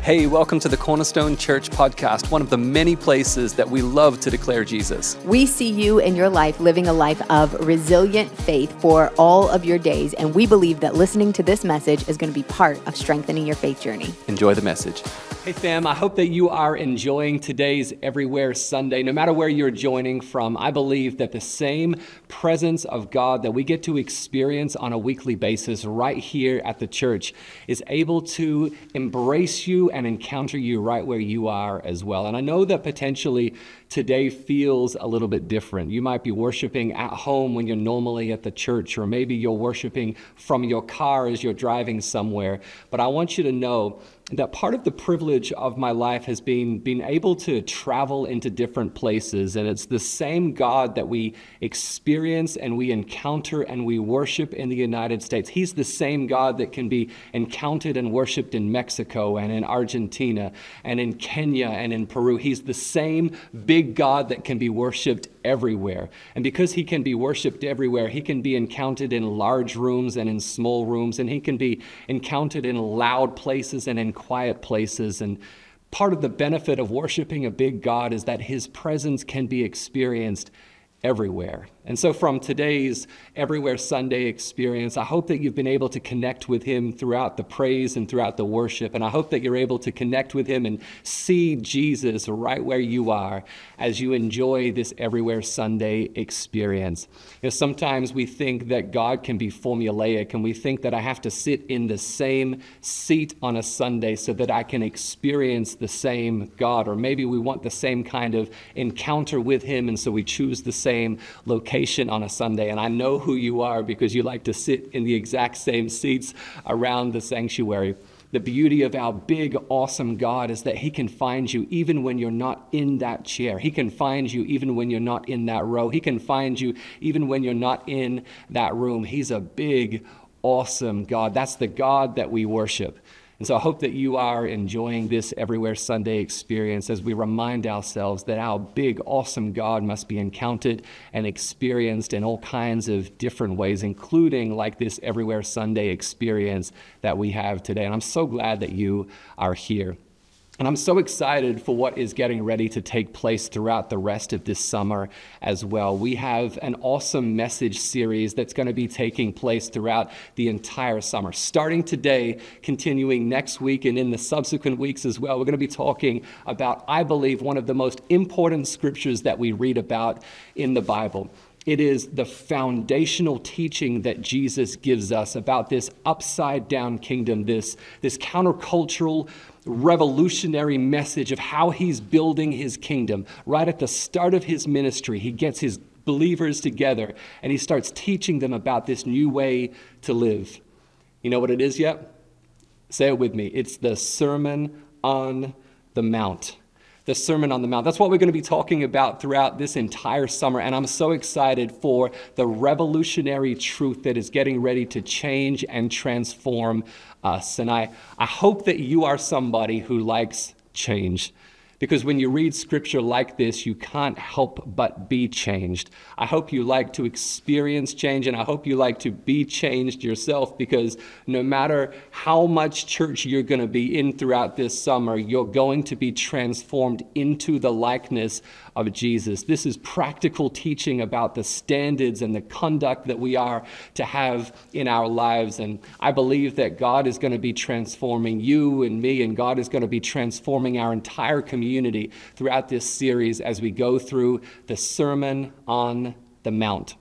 Hey, welcome to the Cornerstone Church podcast, one of the many places that we love to declare Jesus. We see you in your life living a life of resilient faith for all of your days, and we believe that listening to this message is going to be part of strengthening your faith journey. Enjoy the message. Hey fam, I hope that you are enjoying today's Everywhere Sunday. No matter where you're joining from, I believe that the same presence of God that we get to experience on a weekly basis right here at the church is able to embrace you and encounter you right where you are as well. And I know that potentially today feels a little bit different. You might be worshiping at home when you're normally at the church, or maybe you're worshiping from your car as you're driving somewhere. But I want you to know that part of the privilege of my life has been being able to travel into different places, and it's the same God that we experience and we encounter and we worship in the United States. He's the same God that can be encountered and worshiped in Mexico and in Argentina and in Kenya and in Peru. He's the same big God that can be worshiped everywhere. And because he can be worshiped everywhere, he can be encountered in large rooms and in small rooms, and he can be encountered in loud places and in quiet places. And part of the benefit of worshiping a big God is that his presence can be experienced everywhere. And so from today's Everywhere Sunday experience, I hope that you've been able to connect with him throughout the praise and throughout the worship. And I hope that you're able to connect with him and see Jesus right where you are as you enjoy this Everywhere Sunday experience. You know, sometimes we think that God can be formulaic, and we think that I have to sit in the same seat on a Sunday so that I can experience the same God. Or maybe we want the same kind of encounter with him, and so we choose the same location on a Sunday. And I know who you are, because you like to sit in the exact same seats around the sanctuary. The beauty of our big, awesome God is that he can find you even when you're not in that chair. He can find you even when you're not in that row. He can find you even when you're not in that room. He's a big, awesome God. That's the God that we worship. And so I hope that you are enjoying this Everywhere Sunday experience as we remind ourselves that our big, awesome God must be encountered and experienced in all kinds of different ways, including like this Everywhere Sunday experience that we have today. And I'm so glad that you are here. And I'm so excited for what is getting ready to take place throughout the rest of this summer as well. We have an awesome message series that's going to be taking place throughout the entire summer, starting today, continuing next week, and in the subsequent weeks as well. We're going to be talking about, I believe, one of the most important scriptures that we read about in the Bible. It is the foundational teaching that Jesus gives us about this upside-down kingdom, this countercultural, revolutionary message of how he's building his kingdom. Right at the start of his ministry, he gets his believers together and he starts teaching them about this new way to live. You know what it is yet? Say it with me. It's the Sermon on the Mount. The Sermon on the Mount. That's what we're going to be talking about throughout this entire summer. And I'm so excited for the revolutionary truth that is getting ready to change and transform us. And I hope that you are somebody who likes change. Because when you read scripture like this, you can't help but be changed. I hope you like to experience change, and I hope you like to be changed yourself, because no matter how much church you're going to be in throughout this summer, you're going to be transformed into the likeness of Jesus. This is practical teaching about the standards and the conduct that we are to have in our lives. And I believe that God is going to be transforming you and me, and God is going to be transforming our entire community throughout this series as we go through the Sermon on the Mount.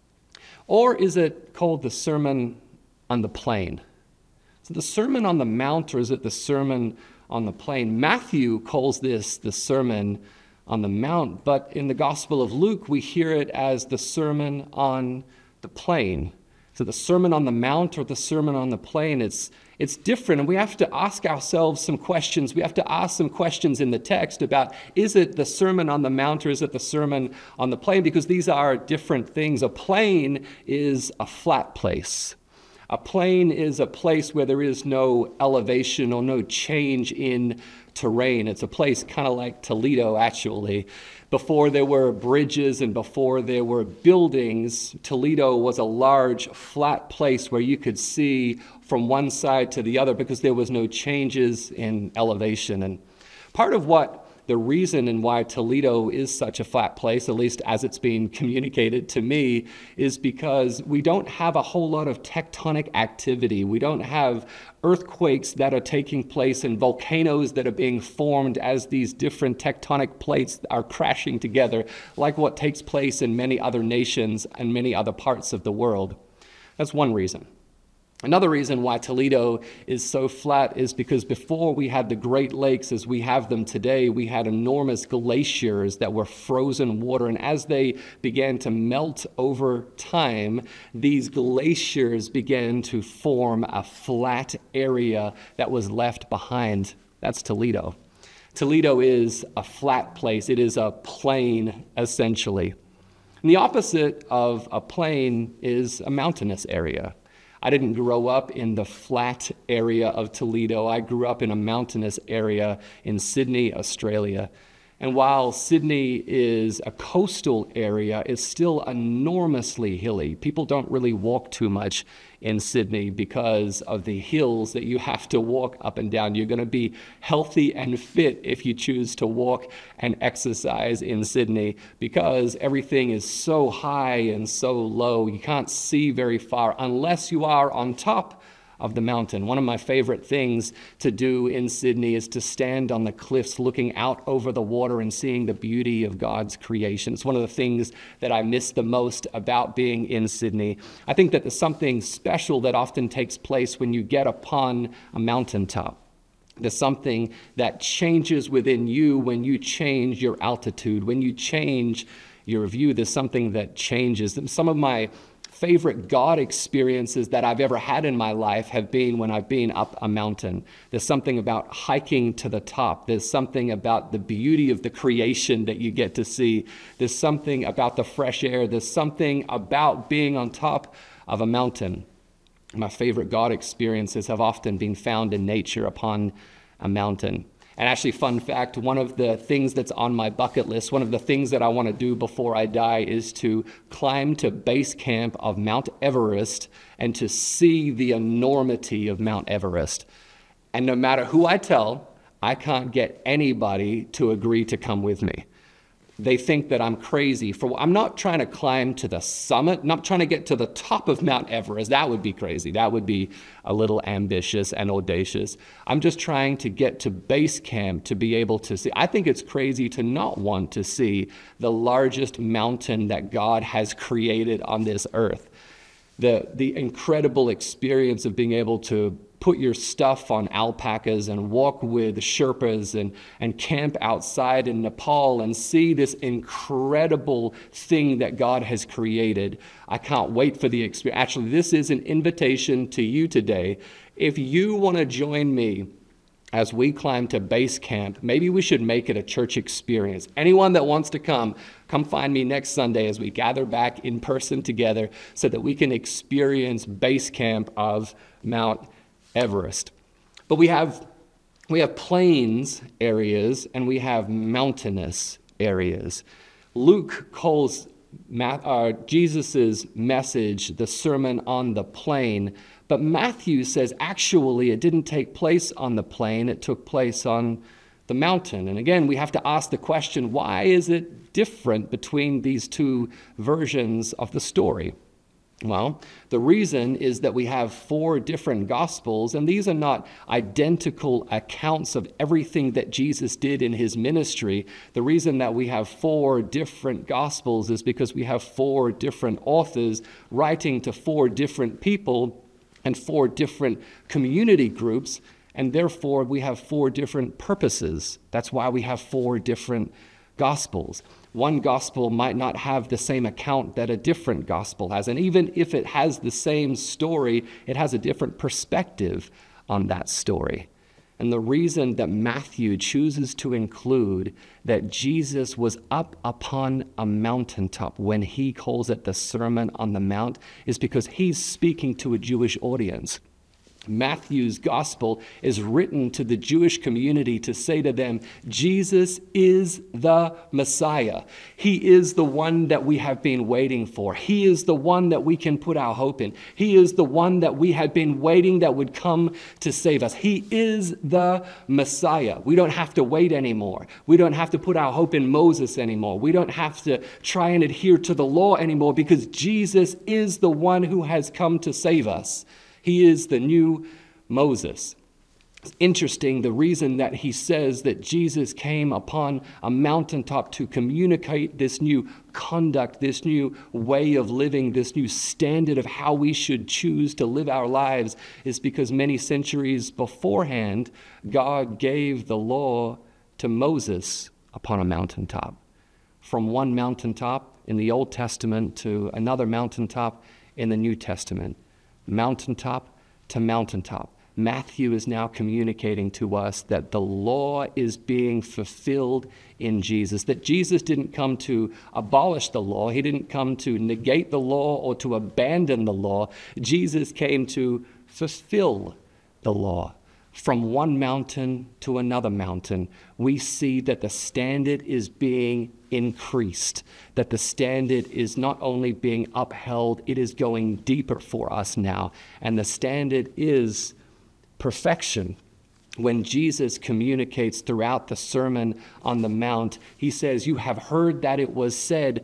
Or is it called the Sermon on the Plain? Is it the Sermon on the Mount, or is it the Sermon on the Plain? Matthew calls this the Sermon on the Mount, but in the Gospel of Luke, we hear it as the Sermon on the Plain. So the Sermon on the Mount or the Sermon on the Plain, it's different, and we have to ask ourselves some questions. We have to ask some questions in the text about, is it the Sermon on the Mount or is it the Sermon on the Plain? Because these are different things. A plain is a flat place. A plain is a place where there is no elevation or no change in terrain. It's a place kind of like Toledo, actually. Before there were bridges and before there were buildings, Toledo was a large, flat place where you could see from one side to the other because there was no changes in elevation. And part of what the reason and why Toledo is such a flat place, at least as it's being communicated to me, is because we don't have a whole lot of tectonic activity. We don't have earthquakes that are taking place and volcanoes that are being formed as these different tectonic plates are crashing together, like what takes place in many other nations and many other parts of the world. That's one reason. Another reason why Toledo is so flat is because before we had the Great Lakes as we have them today, we had enormous glaciers that were frozen water. And as they began to melt over time, these glaciers began to form a flat area that was left behind. That's Toledo. Toledo is a flat place. It is a plain, essentially. And the opposite of a plain is a mountainous area. I didn't grow up in the flat area of Toledo. I grew up in a mountainous area in Sydney, Australia. And while Sydney is a coastal area, it's still enormously hilly. People don't really walk too much in Sydney because of the hills that you have to walk up and down. You're going to be healthy and fit if you choose to walk and exercise in Sydney because everything is so high and so low. You can't see very far unless you are on top of the mountain. One of my favorite things to do in Sydney is to stand on the cliffs looking out over the water and seeing the beauty of God's creation. It's one of the things that I miss the most about being in Sydney. I think that there's something special that often takes place when you get upon a mountaintop. There's something that changes within you when you change your altitude, when you change your view. There's something that changes. Some of my favorite God experiences that I've ever had in my life have been when I've been up a mountain. There's something about hiking to the top. There's something about the beauty of the creation that you get to see. There's something about the fresh air. There's something about being on top of a mountain. My favorite God experiences have often been found in nature upon a mountain. And actually, fun fact, one of the things that's on my bucket list, one of the things that I want to do before I die is to climb to base camp of Mount Everest and to see the enormity of Mount Everest. And no matter who I tell, I can't get anybody to agree to come with me. They think that I'm crazy. I'm not trying to climb to the summit, not trying to get to the top of Mount Everest. That would be crazy. That would be a little ambitious and audacious. I'm just trying to get to base camp to be able to see. I think it's crazy to not want to see the largest mountain that God has created on this earth. The incredible experience of being able to put your stuff on alpacas and walk with Sherpas and camp outside in Nepal and see this incredible thing that God has created. I can't wait for the experience. Actually, this is an invitation to you today. If you want to join me as we climb to base camp, maybe we should make it a church experience. Anyone that wants to come find me next Sunday as we gather back in person together so that we can experience base camp of Mount Everest. But we have plains areas and we have mountainous areas. Luke calls Jesus' message the Sermon on the Plain, but Matthew says actually it didn't take place on the plain, it took place on the mountain. And again, we have to ask the question, why is it different between these two versions of the story? Well, the reason is that we have 4 different gospels, and these are not identical accounts of everything that Jesus did in his ministry. The reason that we have 4 different gospels is because we have 4 different authors writing to 4 different people and 4 different community groups, and therefore we have 4 different purposes. That's why we have 4 different gospels. One gospel might not have the same account that a different gospel has. And even if it has the same story, it has a different perspective on that story. And the reason that Matthew chooses to include that Jesus was up upon a mountaintop when he calls it the Sermon on the Mount is because he's speaking to a Jewish audience. Matthew's gospel is written to the Jewish community to say to them, Jesus is the Messiah. He is the one that we have been waiting for. He is the one that we can put our hope in. He is the one that we had been waiting that would come to save us. He is the Messiah. We don't have to wait anymore. We don't have to put our hope in Moses anymore. We don't have to try and adhere to the law anymore because Jesus is the one who has come to save us. He is the new Moses. It's interesting, the reason that he says that Jesus came upon a mountaintop to communicate this new conduct, this new way of living, this new standard of how we should choose to live our lives is because many centuries beforehand, God gave the law to Moses upon a mountaintop. From one mountaintop in the Old Testament to another mountaintop in the New Testament. Mountaintop to mountaintop. Matthew is now communicating to us that the law is being fulfilled in Jesus, that Jesus didn't come to abolish the law. He didn't come to negate the law or to abandon the law. Jesus came to fulfill the law. From one mountain to another mountain, we see that the standard is being increased, that the standard is not only being upheld, it is going deeper for us now. And the standard is perfection. When Jesus communicates throughout the Sermon on the Mount, he says, you have heard that it was said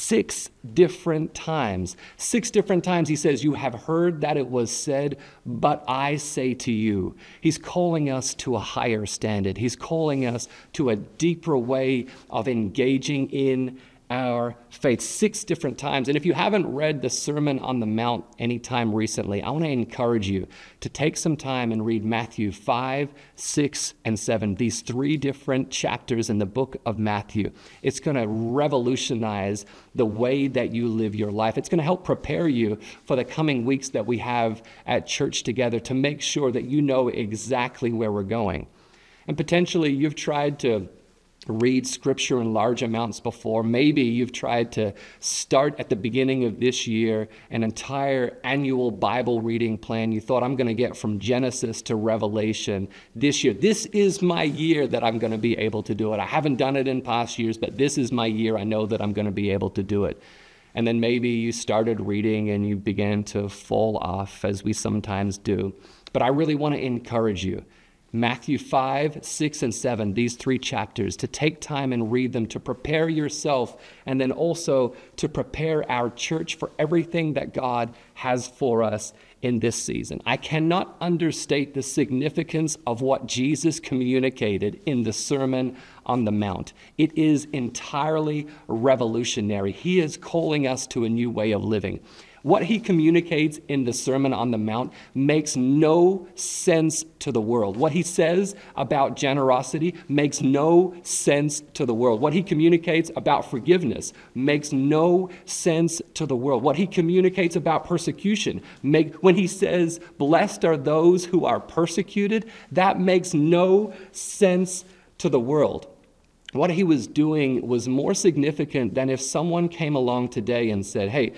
6 different times. 6 different times he says, you have heard that it was said, but I say to you. He's calling us to a higher standard. He's calling us to a deeper way of engaging in our faith 6 different times. And if you haven't read the Sermon on the Mount anytime recently, I want to encourage you to take some time and read Matthew 5, 6, and 7, these 3 different chapters in the book of Matthew. It's going to revolutionize the way that you live your life. It's going to help prepare you for the coming weeks that we have at church together to make sure that you know exactly where we're going. And potentially you've tried to read scripture in large amounts before. Maybe you've tried to start at the beginning of this year an entire annual Bible reading plan. You thought, I'm going to get from Genesis to Revelation this year. This is my year that I'm going to be able to do it. I haven't done it in past years, but this is my year. I know that I'm going to be able to do it. And then maybe you started reading and you began to fall off, as we sometimes do. But I really want to encourage you, Matthew 5, 6, and 7, these 3 chapters, to take time and read them, to prepare yourself, and then also to prepare our church for everything that God has for us in this season. I cannot understate the significance of what Jesus communicated in the Sermon on the Mount. It is entirely revolutionary. He is calling us to a new way of living. What he communicates in the Sermon on the Mount makes no sense to the world. What he says about generosity makes no sense to the world. What he communicates about forgiveness makes no sense to the world. What he communicates about persecution, when he says, blessed are those who are persecuted, that makes no sense to the world. What he was doing was more significant than if someone came along today and said, hey,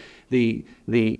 the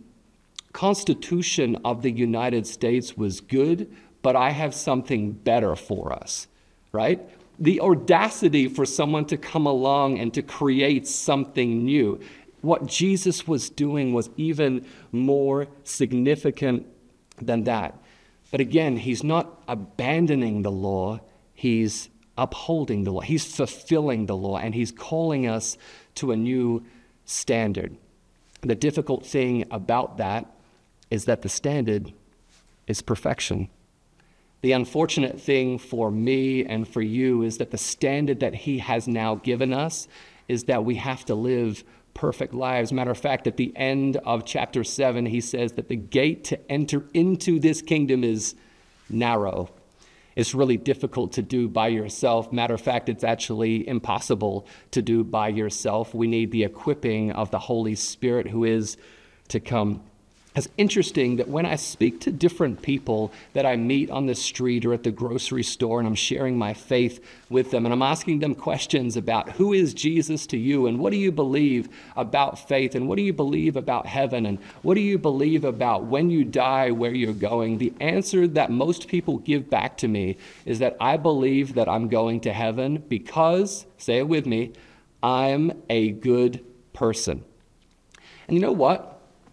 Constitution of the United States was good, but I have something better for us, right? The audacity for someone to come along and to create something new. What Jesus was doing was even more significant than that. But again, he's not abandoning the law, he's upholding the law. He's fulfilling the law, and he's calling us to a new standard. The difficult thing about that is that the standard is perfection. The unfortunate thing for me and for you is that the standard that he has now given us is that we have to live perfect lives. Matter of fact, at the end of chapter 7, he says that the gate to enter into this kingdom is narrow. It's really difficult to do by yourself. Matter of fact, it's actually impossible to do by yourself. We need the equipping of the Holy Spirit who is to come. It's interesting that when I speak to different people that I meet on the street or at the grocery store, and I'm sharing my faith with them, and I'm asking them questions about who is Jesus to you, and what do you believe about faith, and what do you believe about heaven, and what do you believe about when you die, where you're going, the answer that most people give back to me is that I believe that I'm going to heaven because, say it with me, I'm a good person. And you know what?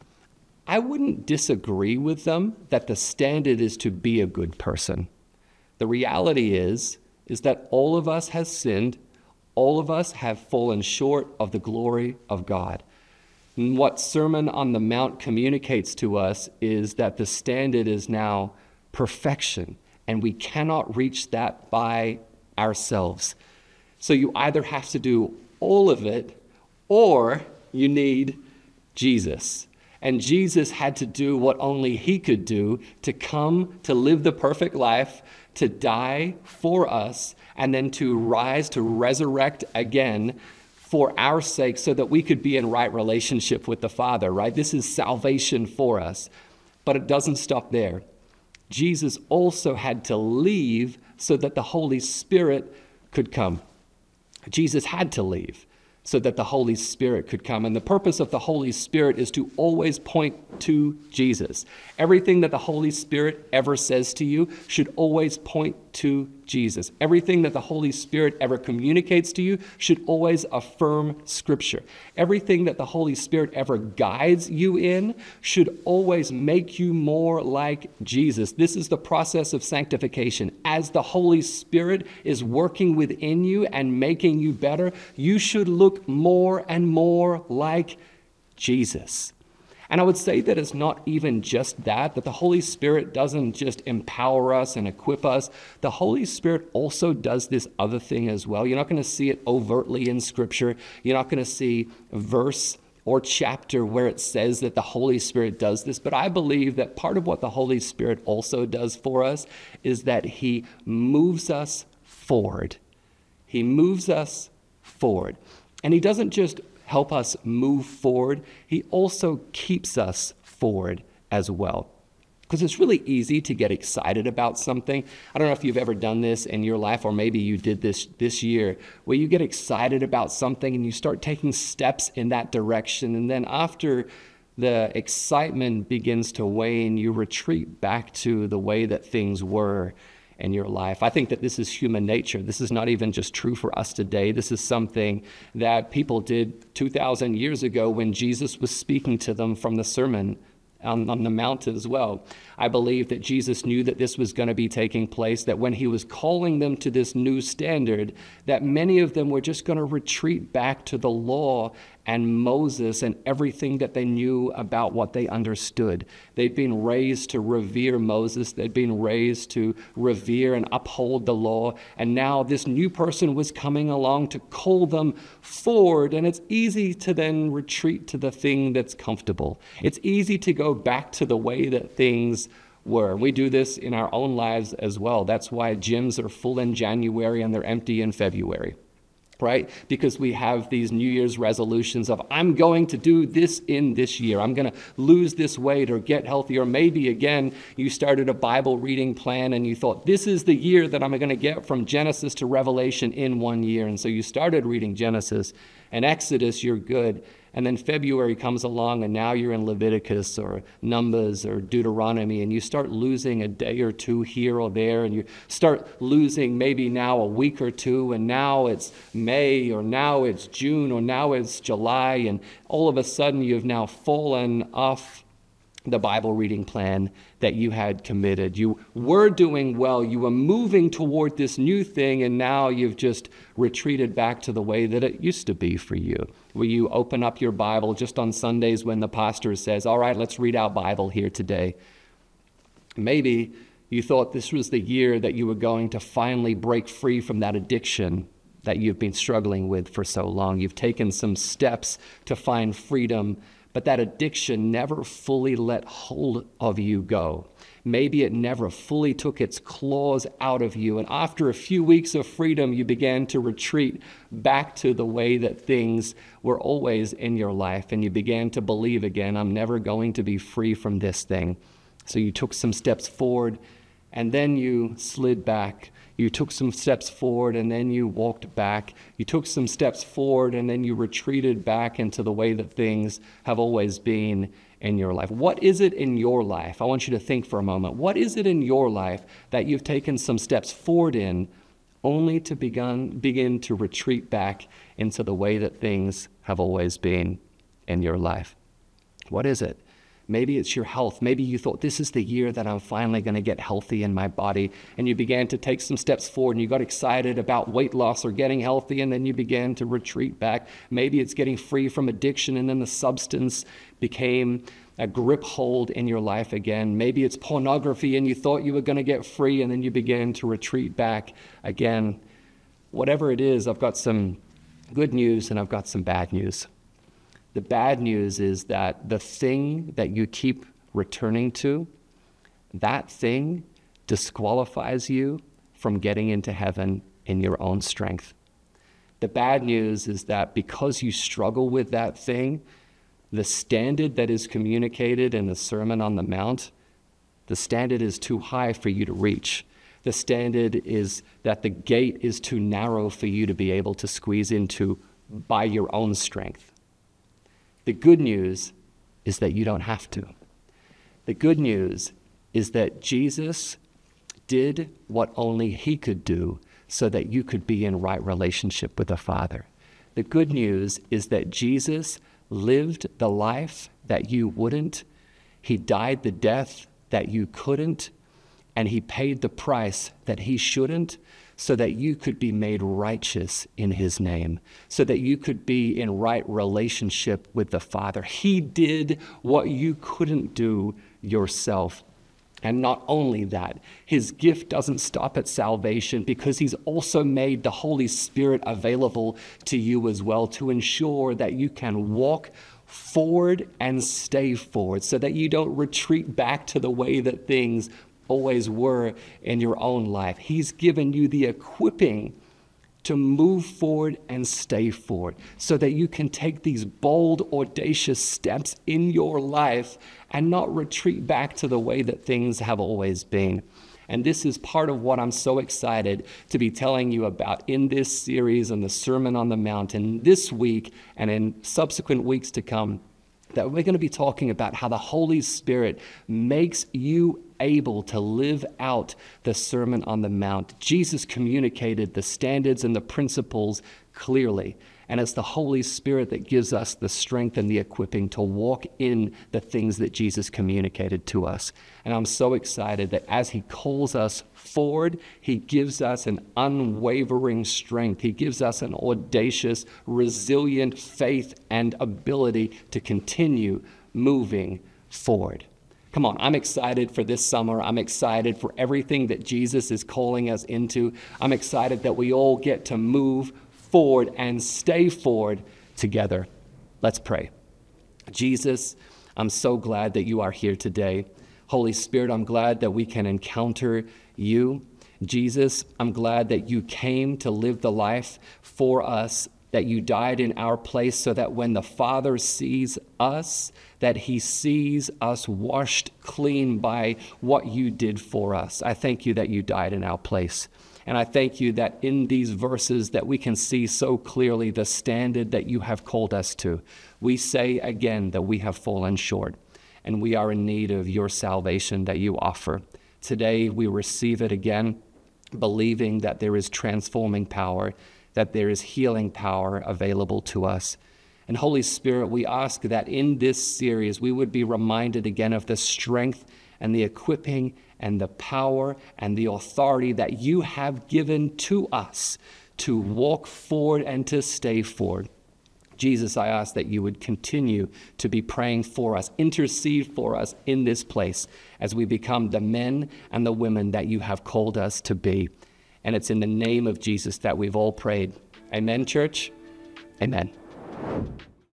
I wouldn't disagree with them that the standard is to be a good person. The reality is that all of us have sinned, all of us have fallen short of the glory of God. And what Sermon on the Mount communicates to us is that the standard is now perfection, and we cannot reach that by ourselves. So you either have to do all of it, or you need Jesus. And Jesus had to do what only he could do, to come, to live the perfect life, to die for us, and then to rise, to resurrect again for our sake so that we could be in right relationship with the Father, right? This is salvation for us. But it doesn't stop there. Jesus also had to leave so that the Holy Spirit could come. Jesus had to leave so that the Holy Spirit could come. And the purpose of the Holy Spirit is to always point to Jesus. Everything that the Holy Spirit ever says to you should always point to Jesus. Everything that the Holy Spirit ever communicates to you should always affirm Scripture. Everything that the Holy Spirit ever guides you in should always make you more like Jesus. This is the process of sanctification. As the Holy Spirit is working within you and making you better, you should look more and more like Jesus. And I would say that it's not even just that the Holy Spirit doesn't just empower us and equip us. The Holy Spirit also does this other thing as well. You're not going to see it overtly in Scripture. You're not going to see a verse or chapter where it says that the Holy Spirit does this. But I believe that part of what the Holy Spirit also does for us is that he moves us forward. He moves us forward. And he doesn't just help us move forward, he also keeps us forward as well. Because it's really easy to get excited about something. I don't know if you've ever done this in your life, or maybe you did this year, where you get excited about something and you start taking steps in that direction, and then after the excitement begins to wane, you retreat back to the way that things were in your life. I think that this is human nature. This is not even just true for us today. This is something that people did 2,000 years ago when Jesus was speaking to them from the Sermon on the Mount as well. I believe that Jesus knew that this was going to be taking place, that when he was calling them to this new standard, that many of them were just going to retreat back to the law and Moses and everything that they knew about what they understood. They'd been raised to revere Moses. They'd been raised to revere and uphold the law. And now this new person was coming along to call them forward. And it's easy to then retreat to the thing that's comfortable. It's easy to go back to the way that things were. We do this in our own lives as well. That's why gyms are full in January and they're empty in February. Right? Because we have these New Year's resolutions of, I'm going to do this in this year. I'm going to lose this weight or get healthy. Or maybe, again, you started a Bible reading plan and you thought, this is the year that I'm going to get from Genesis to Revelation in 1 year. And so you started reading Genesis and Exodus, you're good. And then February comes along and now you're in Leviticus or Numbers or Deuteronomy, and you start losing a day or two here or there, and you start losing maybe now a week or two, and now it's May, or now it's June, or now it's July, and all of a sudden you've now fallen off the Bible reading plan that you had committed. You were doing well. You were moving toward this new thing, and now you've just retreated back to the way that it used to be for you, where you open up your Bible just on Sundays when the pastor says, all right, let's read our Bible here today. Maybe you thought this was the year that you were going to finally break free from that addiction that you've been struggling with for so long. You've taken some steps to find freedom, but that addiction never fully let hold of you go. Maybe it never fully took its claws out of you. And after a few weeks of freedom, you began to retreat back to the way that things were always in your life. And you began to believe again, I'm never going to be free from this thing. So you took some steps forward, and then you slid back. You took some steps forward, and then you walked back. You took some steps forward, and then you retreated back into the way that things have always been in your life. What is it in your life? I want you to think for a moment. What is it in your life that you've taken some steps forward in, only to begin to retreat back into the way that things have always been in your life? What is it? Maybe it's your health. Maybe you thought, this is the year that I'm finally going to get healthy in my body. And you began to take some steps forward, and you got excited about weight loss or getting healthy, and then you began to retreat back. Maybe it's getting free from addiction, and then the substance became a grip hold in your life again. Maybe it's pornography, and you thought you were going to get free, and then you began to retreat back again. Whatever it is, I've got some good news and I've got some bad news. The bad news is that the thing that you keep returning to, that thing disqualifies you from getting into heaven in your own strength. The bad news is that because you struggle with that thing, the standard that is communicated in the Sermon on the Mount, the standard is too high for you to reach. The standard is that the gate is too narrow for you to be able to squeeze into by your own strength. The good news is that you don't have to. The good news is that Jesus did what only he could do so that you could be in right relationship with the Father. The good news is that Jesus lived the life that you wouldn't. He died the death that you couldn't, and he paid the price that he shouldn't, so that you could be made righteous in his name, so that you could be in right relationship with the Father. He did what you couldn't do yourself. And not only that, his gift doesn't stop at salvation, because he's also made the Holy Spirit available to you as well, to ensure that you can walk forward and stay forward, so that you don't retreat back to the way that things always were in your own life. He's given you the equipping to move forward and stay forward, so that you can take these bold, audacious steps in your life and not retreat back to the way that things have always been. And this is part of what I'm so excited to be telling you about in this series and the Sermon on the Mount, and this week and in subsequent weeks to come, that we're going to be talking about how the Holy Spirit makes you able to live out the Sermon on the Mount. Jesus communicated the standards and the principles clearly, and it's the Holy Spirit that gives us the strength and the equipping to walk in the things that Jesus communicated to us. And I'm so excited that as he calls us forward, he gives us an unwavering strength. He gives us an audacious, resilient faith and ability to continue moving forward. Come on, I'm excited for this summer. I'm excited for everything that Jesus is calling us into. I'm excited that we all get to move forward and stay forward together. Let's pray. Jesus, I'm so glad that you are here today. Holy Spirit, I'm glad that we can encounter you. Jesus, I'm glad that you came to live the life for us, that you died in our place, so that when the Father sees us, that he sees us washed clean by what you did for us. I thank you that you died in our place. And I thank you that in these verses that we can see so clearly the standard that you have called us to. We say again that we have fallen short, and we are in need of your salvation that you offer. Today we receive it again, believing that there is transforming power, that there is healing power available to us. And Holy Spirit, we ask that in this series we would be reminded again of the strength and the equipping and the power and the authority that you have given to us to walk forward and to stay forward. Jesus, I ask that you would continue to be praying for us, intercede for us in this place as we become the men and the women that you have called us to be. And it's in the name of Jesus that we've all prayed. Amen, church? Amen.